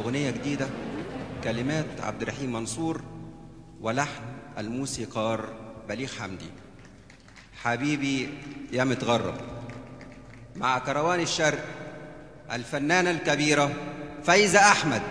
أغنية جديدة، كلمات عبد الرحيم منصور ولحن الموسيقار بليغ حمدي. حبيبي يا متغرب، مع كروان الشرق الفنانة الكبيرة فايزة أحمد.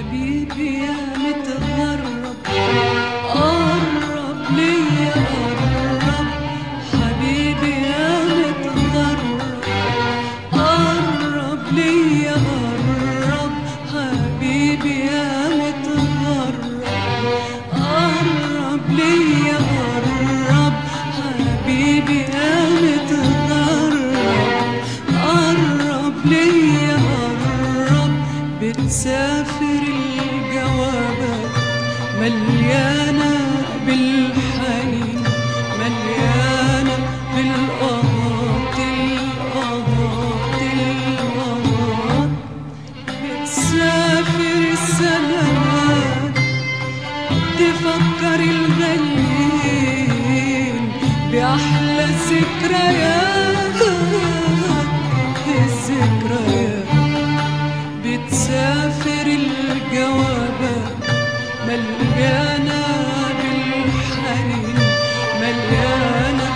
حبيبي يا متغرب قرب ليا قرب، حبيبي يا متغرب قرب ليا قرب، حبيبي يا متغرب قرب ليا قرب، حبيبي يا متغرب قرب ليا قرب. بتسافر الجوابات مليانة بالحنين، مليانة بالقهات القهات القهات. بتسافر السنوات تفكر الغاليين بأحلى الذكريات الذكريات. بتسافر الجوابات مليانة بالحنين، مليانة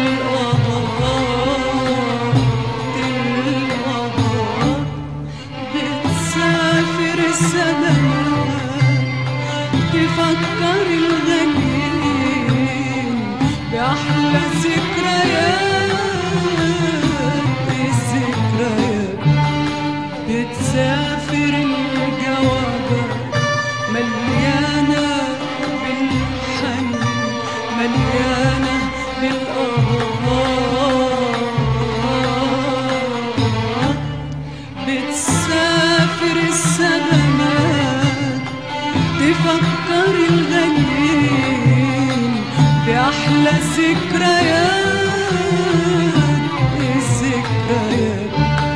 بالقهات القهات. بتسافر السنوات تفكر الغاليين بأحلى الذكريات الذكريات. بتسافر الجوابات مليانة بالحنين، مليانة بالقهات. بتسافر السلامات تفكر الغاليين بأحلى الذكريات الذكريات.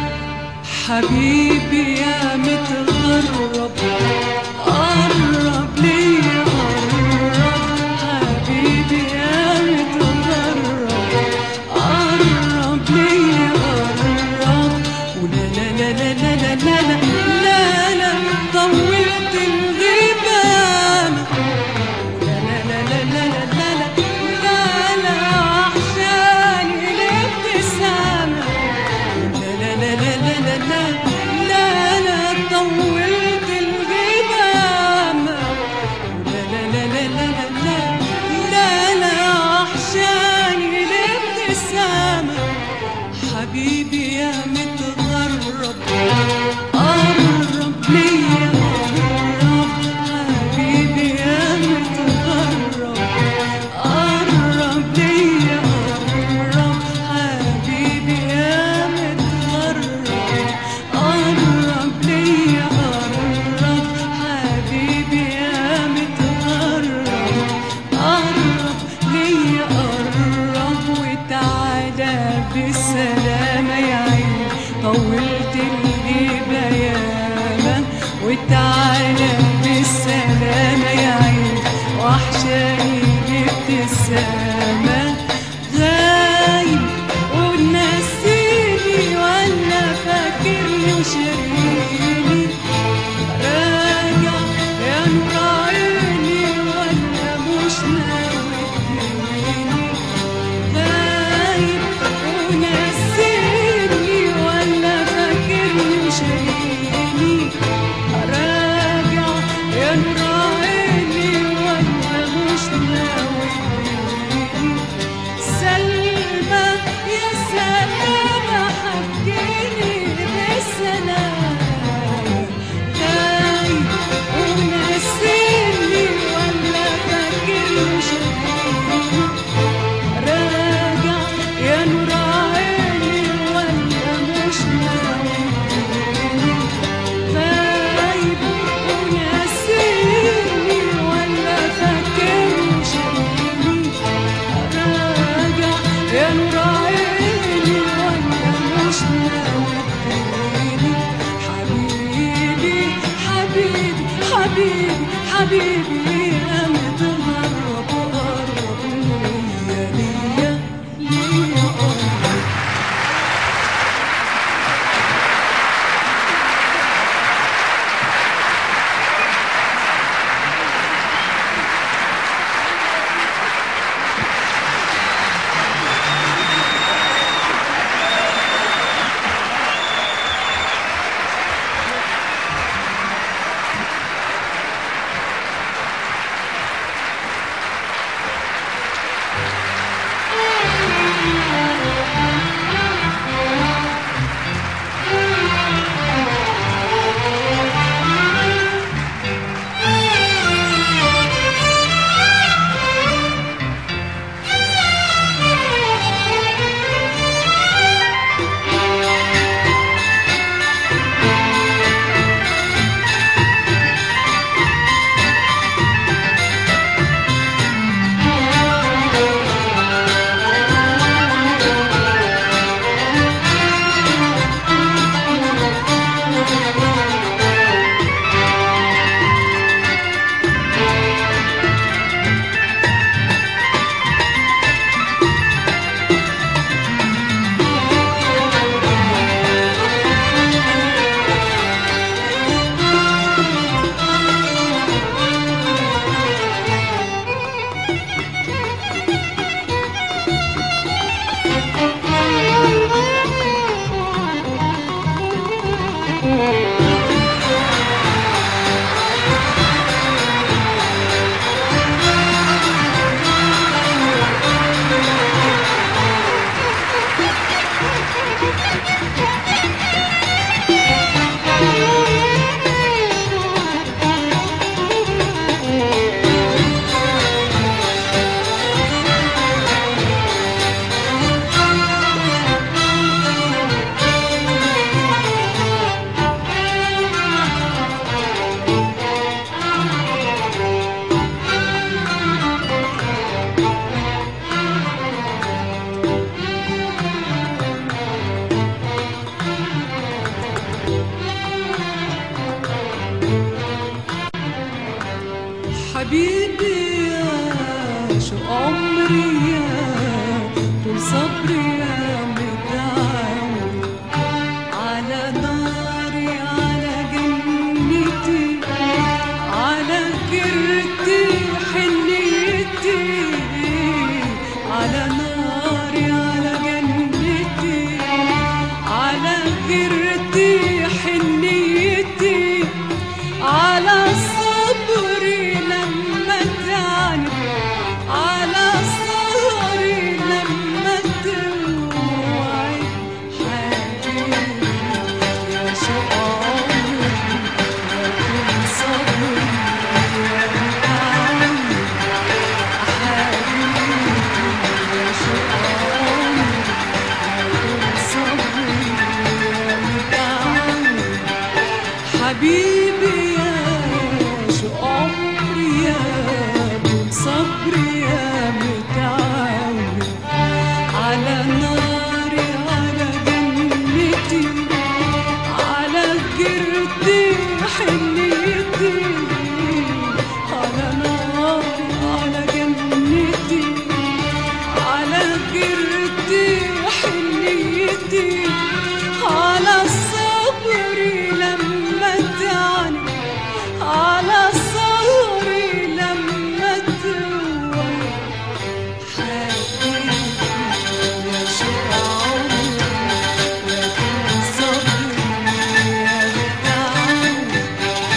حبيبي يا متغرب قرب ليا قرب، حبيبي يا متغرب قرب ليا قرب. ولا لا لا لا لا لا لا لا لا طولت الغيبانة، لا لا لا لا لا لا لا لا وحشاني الابتسامة، لا لا لا لا لا لا لا لا طولت الغيبانة، لا لا لا لا لا لا لا لا وحشاني الابتسامة. حبيبي يا متغرب قرب ليا قرب، حبيبي يا متغرب قرب ليا قرب، حبيبي يا متغرب قرب ليا قرب، حبيبي يا متغرب قرب ليا قرب. وتعالى بالسلامة يا عيني طولت الغيبة ياما، وتعالى بالسلامة يا عيني وحشاني الابتسامة. غايب ونسيني ولا فاكرني وشاريني، راجع يا نور عيني ولا مش ناوي تجيني. غايب ونسيني ولا فاكرني وشاريني، راجع يا نور عيني ولا مش ناوي تجيني. سلمى يا سلامة حكيني بالسلام، غايب ونسيني ولا فاكرني وشاريني، راجع يا نور عيني ولا مش ناوي تجيني. غايب ونسيني ولا فاكرني وشاريني، راجع يا نور عيني ولا مش ناوي تجيني. حبيبي حبيبي حبيبي حبيبي يا متغرب قرب ليا ليا ليا قرب. حبيبي يا شو عمري يا طول صبري يا متعود على ناري على جنتي على كرتي حنيتي على ناري على جنتي على كرتي حنيتي على صبري لما تعني على صبري لما توعد حبيبي يا شو عمري يا كل صبري يا متعود حبيبي يا شو عمري يا كل صبري يا متعود حبيبي يا شو عمري يا طول صبري يا متعود على ناري على جنتي على جرتي حنيتي على ناري على جنتي على جرتي حنيتي على صبري لما تعني على صبري لما توعد حبيبي يا شو عمري يا كل صبري يا متعود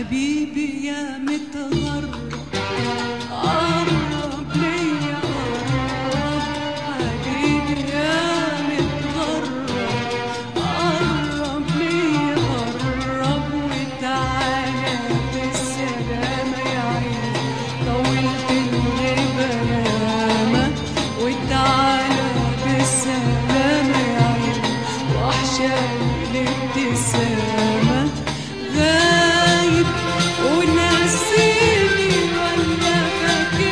حبيبي يا متغرب قرب ليا قرب، حبيبي يا متغرب قرب ليا قرب، وتعالى بالسلامة يا عيني طولت الغيبة ياما، وتعالى بالسلامة يا عيني وحشاني الابتسامة. غايب وناسيني ولا فاكرني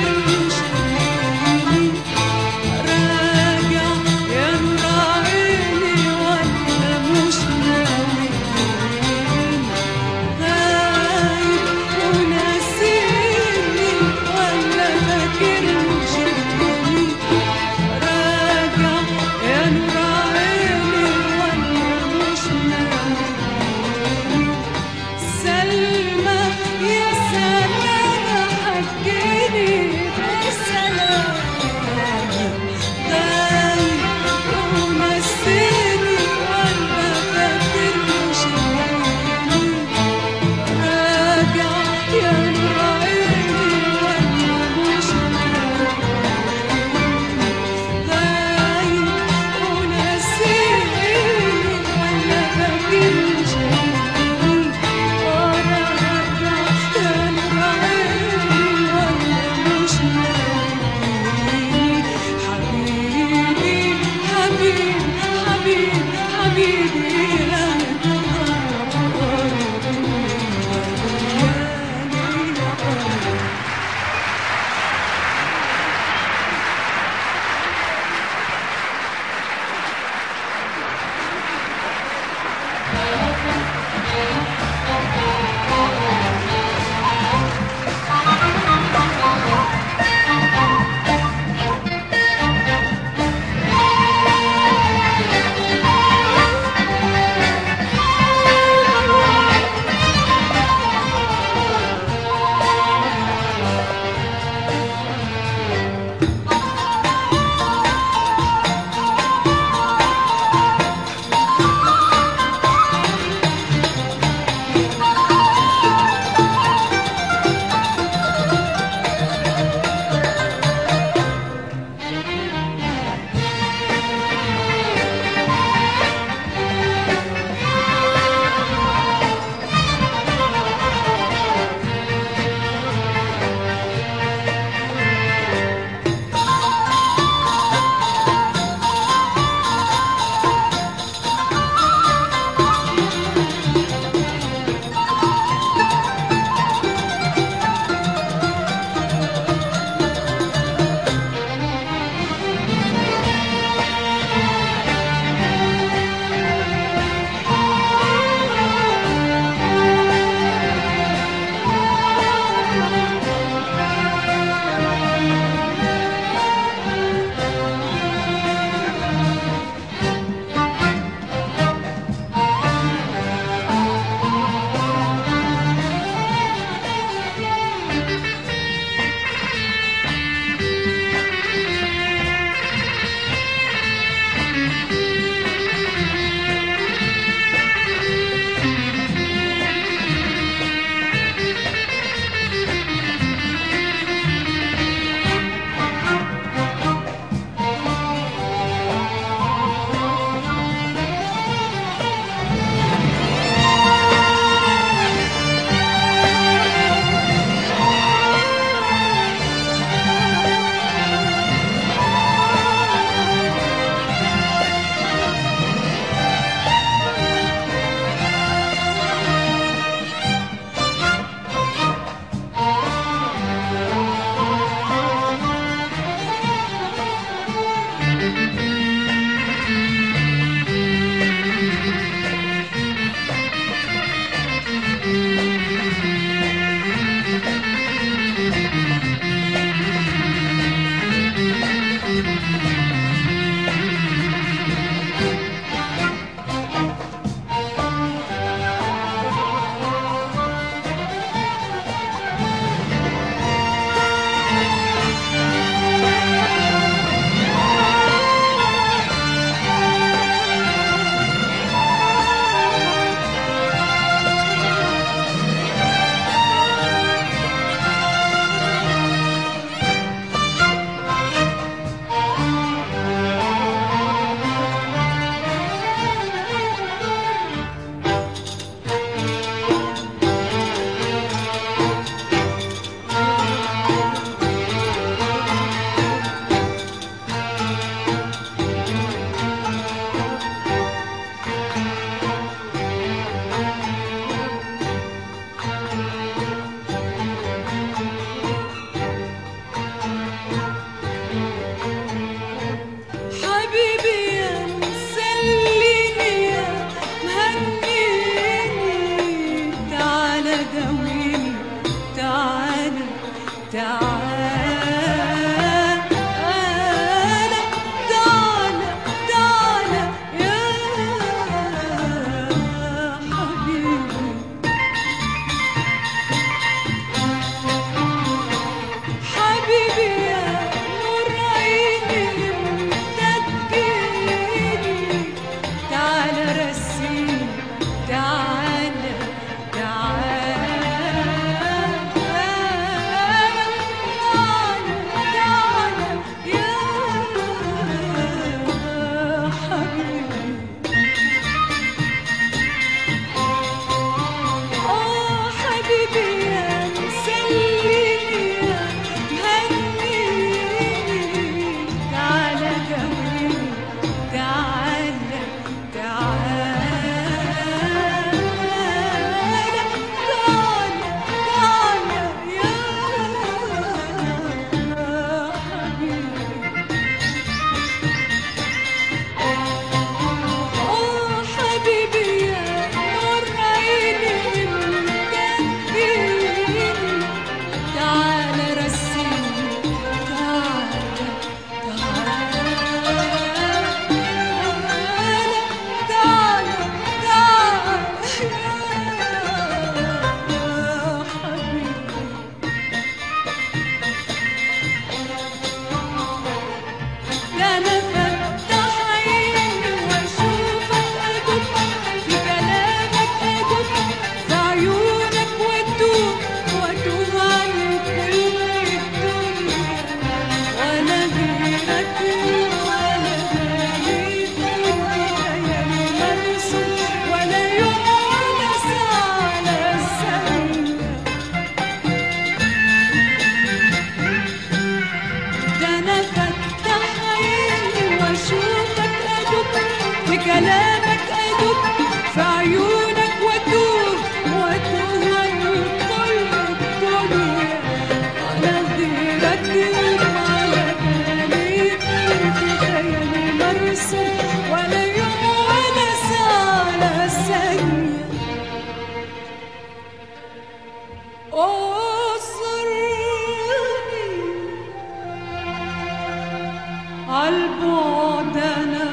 عالبعد انا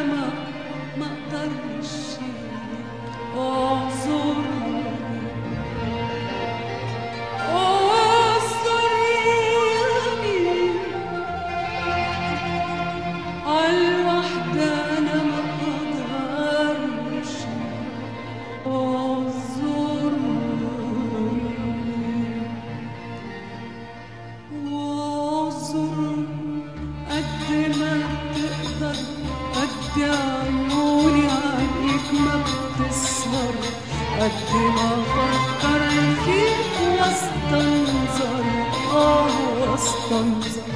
ما اقدرش اعذرني عالوحدة انا ما اقدرش عيوني عليك ما بتسهر قد ما افكر فيك واستنظر واستنظر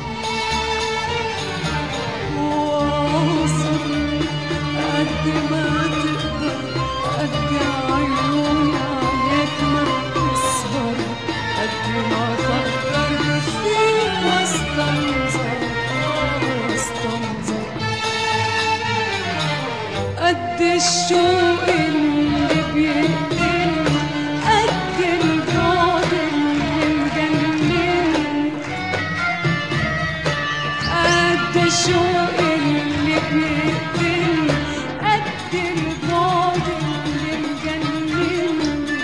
واعذر قد ما تقدر قد عيوني عليك ما بتسهر قد ما افكر فيك واستنظر واستنظر قد الشوق اللي بيقتلني قد البعد اللي مجنني قد الشوق اللي بيقتلني قد البعد اللي مجنني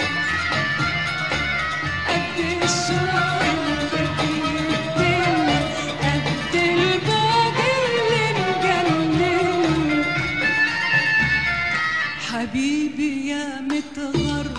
قد الشوق اللي بيقتلني قد البعد اللي مجنني حبيبي يا متغرب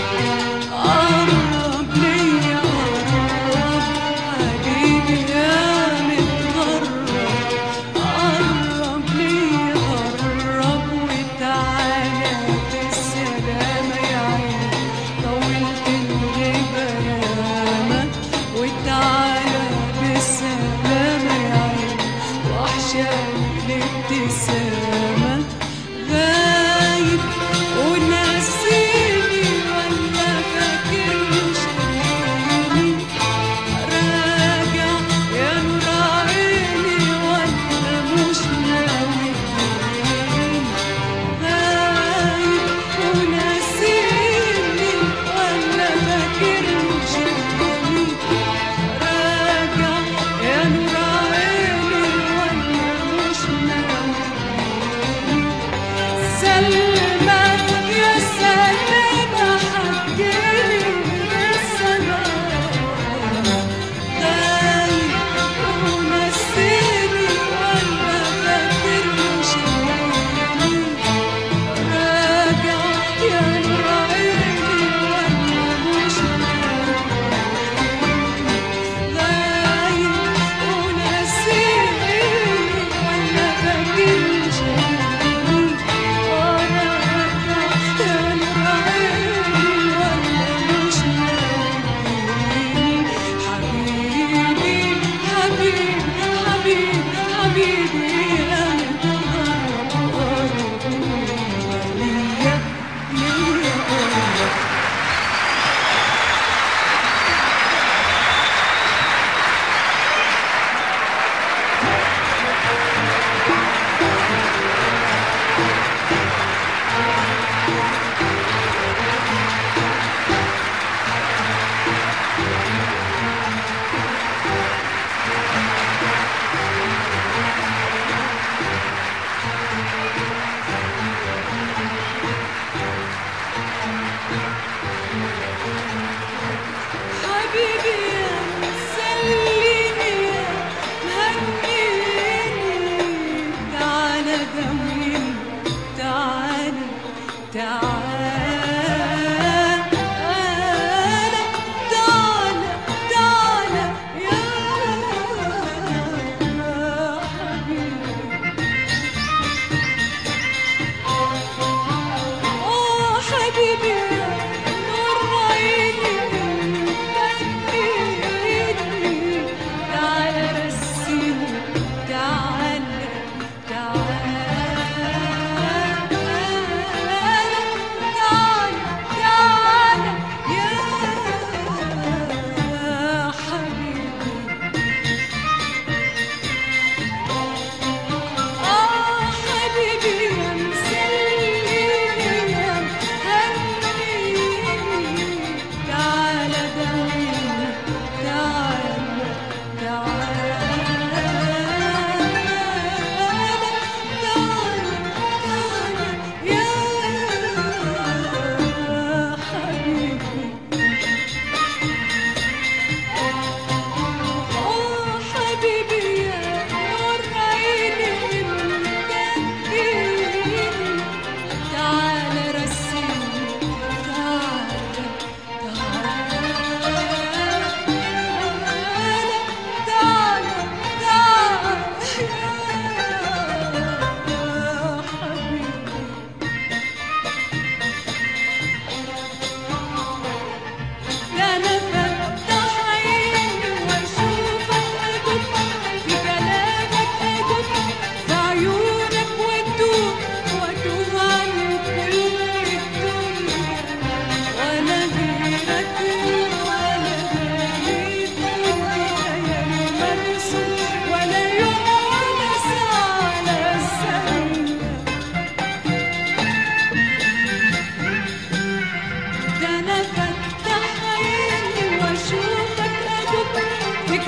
قرب ليا قرب حبيبي يا متغرب قرب ليا قرب وتعالى بالسلامة يا عيني طولت الغيبة ياما وتعالى بالسلامة يا عيني وحشاني الابتسامة غايب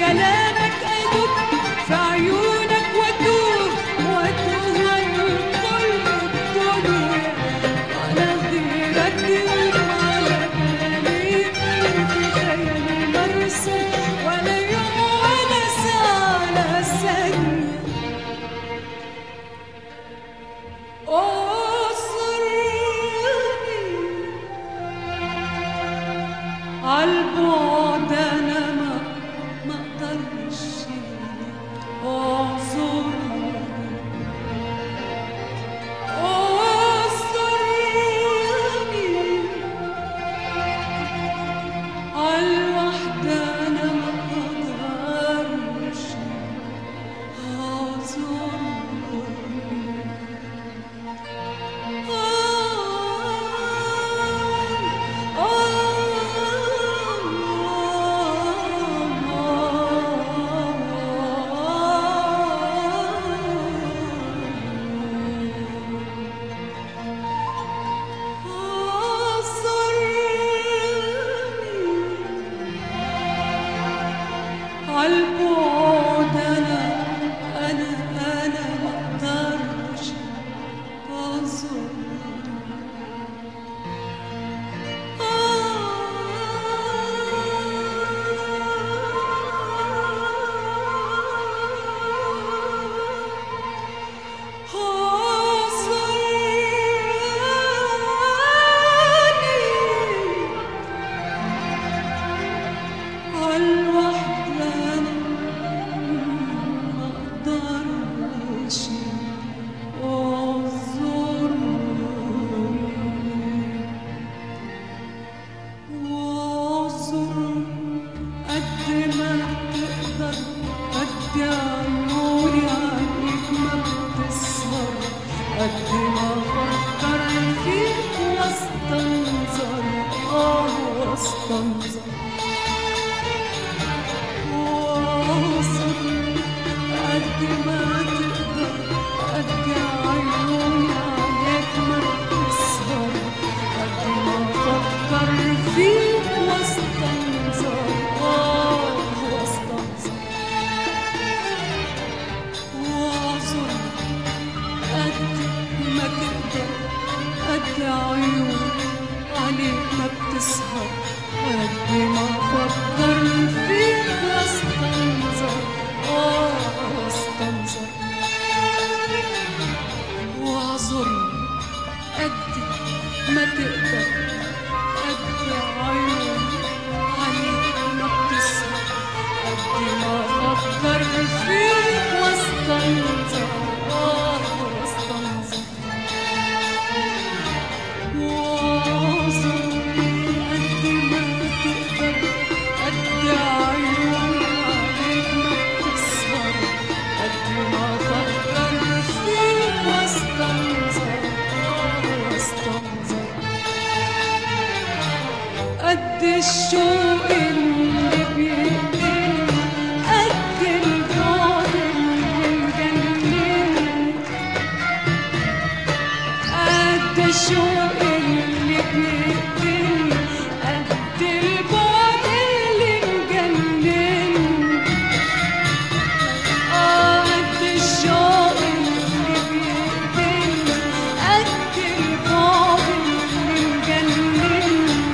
كلامك أدب في عيونك وأتوه وأتوه كل الدنيا على غيرك يوم على بالي في خيالي مرسوم ولا يوم ولا ساعة ولا ثانية أوصرني عالبعد أنا ما أقدرش أعذرني أوصرني عالوحدة أنا ما أقدرش أعذرني عالبعد أنا ما أقدرش أعذر قد ما أفكر فيك واستنظر واستنظر واصر قد ما تقدر قد عيوني عليك ما بتسهر قد ما أفكر فيك واستنظر واستنظر واصر قد ما تقدر قد عيوني عليك ما بتسهر قد ما أفكر فيك واستنظر واستنظر واعذرني قد ما تقدر قد عيوني عليك ما بتسهر قد ما أفكر فيك واستنظر واستنظر واعذرني قد ما تقدر قد عيوني عليك ما بتسهر قد ما أفكر فيك واستنظر واستنظر قد الشوق اللي بيقتلني قد البعد اللي مجنني قد الشوق اللي بيقتلني قد البعد اللي مجنني قد الشوق اللي بيقتلني قد البعد اللي مجنني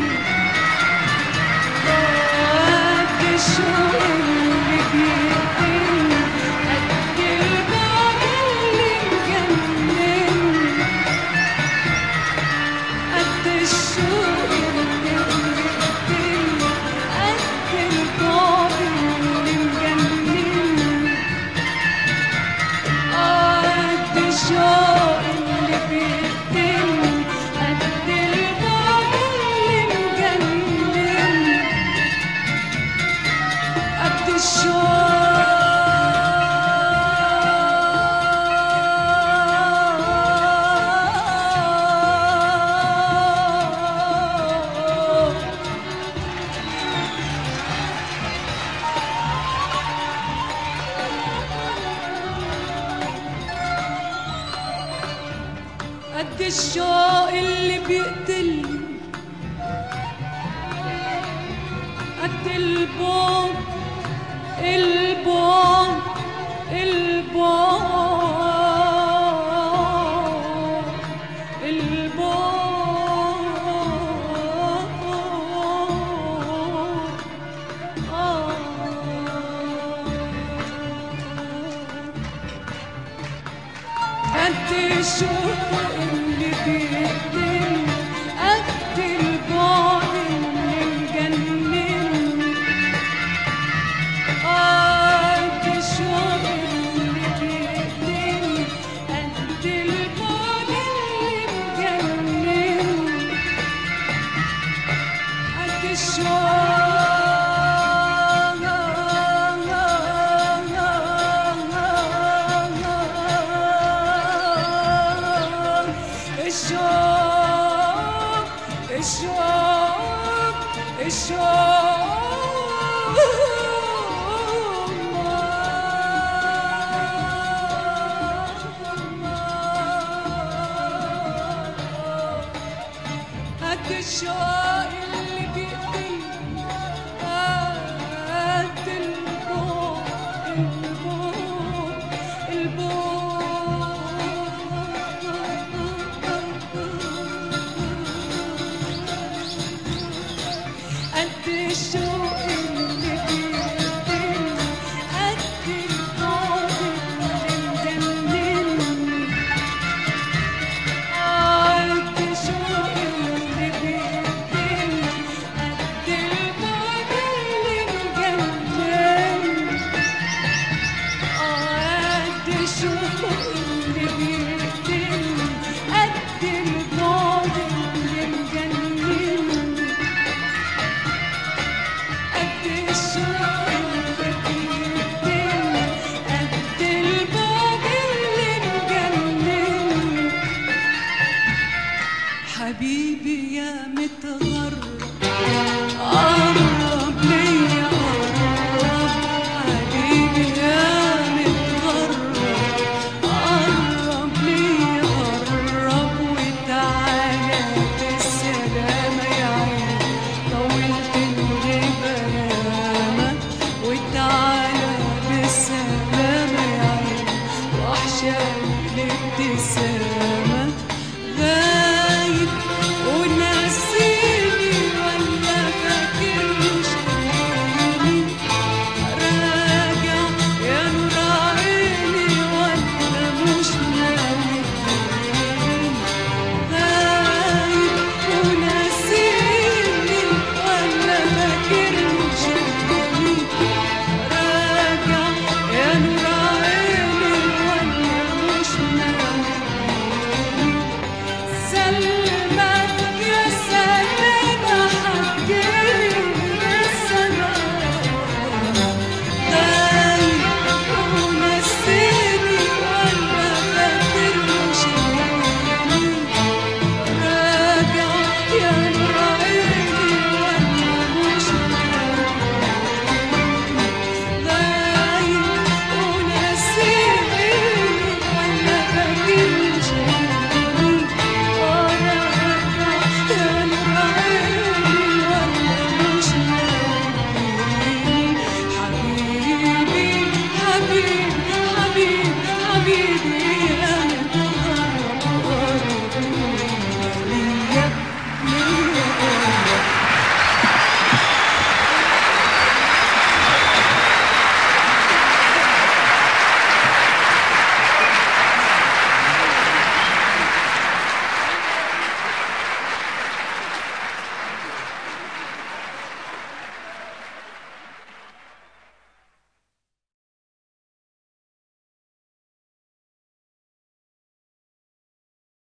قد الشوق اللي بيقتلني قد البعد اللي مجنني قد الشوق اللي بيقتلني قد البعد اللي مجنني قد الشوق اللي بيقتلني قد البعد اللي مجنني قد الشوق اللي بيقتلني قد البعد البعد قد الشوق اللي بيقتلني قد البعد اللي مجنني قد الشوق اللي بيقتلني قد البعد اللي مجنني قد الشوق الشوق اللي بيقتلني قد قد الشوق